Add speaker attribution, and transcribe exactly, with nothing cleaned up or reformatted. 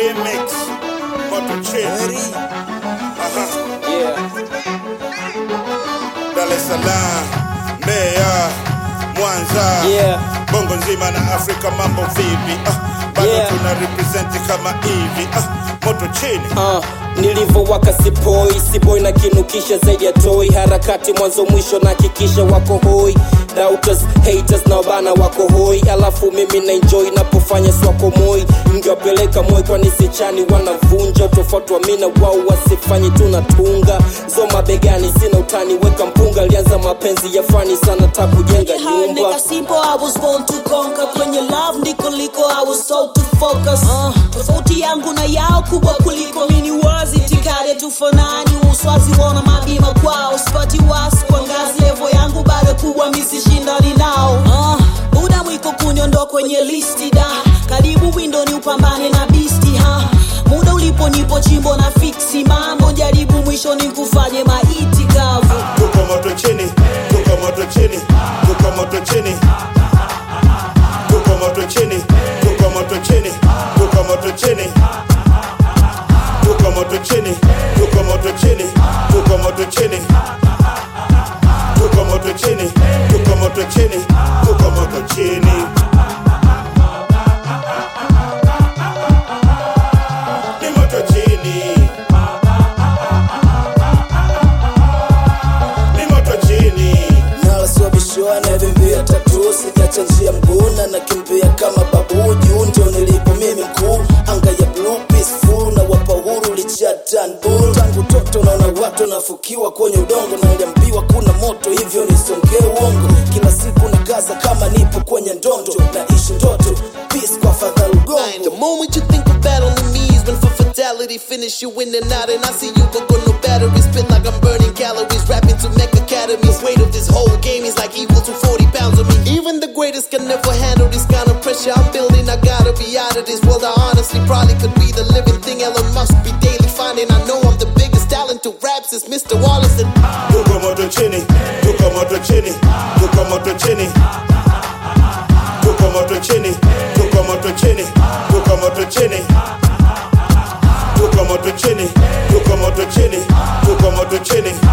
Speaker 1: remix Moto Chini. Aha.
Speaker 2: Yeah.
Speaker 1: Dar es Salaam, Mbeya, Mwanza,
Speaker 2: Yeah.
Speaker 1: Bongo nzima na Afrika mambo vipi? Ah, bado
Speaker 2: Yeah.
Speaker 1: tuna represent kama hivi. Ah, Moto Chini.
Speaker 2: Uh, nilivowaka sipoi siboi na kinukisha zaidi ya toi, harakati mwanzo mwisho na kikisha wako hoi, doubters haters na wabana wako hoi, alafu mimi na enjoy napofanya swako moi, mngewapeleka moi kwa nisichani wanavunja tofauti wa mina wao wasifanye tunatunga zoma begani sina utani weka mpunga, lianza mapenzi ya fani sana tabu jenga nyumba.
Speaker 3: Nigga simple, I was born to conquer. Kwenye love ndiko liko, I was sold to focus. uh, Tofauti yangu na yao kubwa kuliko mini wazi, tikade tufanani uswazi wana mabima kwao, spati wasi kwa ngazi levo yangu bado kubwa misi shindani nao. uh, Buda mwiko kunyondo kwenye listi da, karibu window ni upambane na beastie ha. Muda ulipo nipo chimbo na fixi mambo, jaribu mwisho ni kufanye maiti kavu.
Speaker 1: Tuko Moto Chini, tuko Moto Chini, tuko Moto Chini. Tuko Moto Chini, tuko Moto Chini, tuko Moto Chini. Tuko Moto Chini, tuko Moto Chini, tuko Moto Chini. Tuko Moto Chini, tuko Moto Chini, tuko Moto Chini. Ni Moto Chini. Ni Moto Chini.
Speaker 4: Nala swabishwa na vimbia tatu, sijacha njia mguna na kimbia kama babu. Juu ndio nilipo mimi mkuu, anga ya blue peaceful na wapa huru lichatan bull. Tangu toto naona watu nafukiwa kwenye udongo, na niliambiwa kuna moto hivyo nisongee uongo. Kila siku na kaza kama nipo kwenye ndondo, naishi ndoto peace kwa fadhali ugongo.
Speaker 5: The moment you think of battle in me is when for fatality finish you in and out, and I see you go go no battery spit like I'm burning calories, rapping to make academies. Weight of this whole game is like equal to forty pounds of me. Even the greatest can never handle this kind of pressure I'm building. I gotta be out of this world. I honestly probably could be the living thing Elon Musk be daily finding. I know I'm the biggest talent to rap since Mister Wallace and
Speaker 1: Tuko Moto Chini, tuko Moto Chini, tuko Moto Chini. Tuko Moto Chini, tuko Moto Chini, tuko Moto Chini. Tuko Moto Chini, tuko Moto Chini, tuko Moto Chini.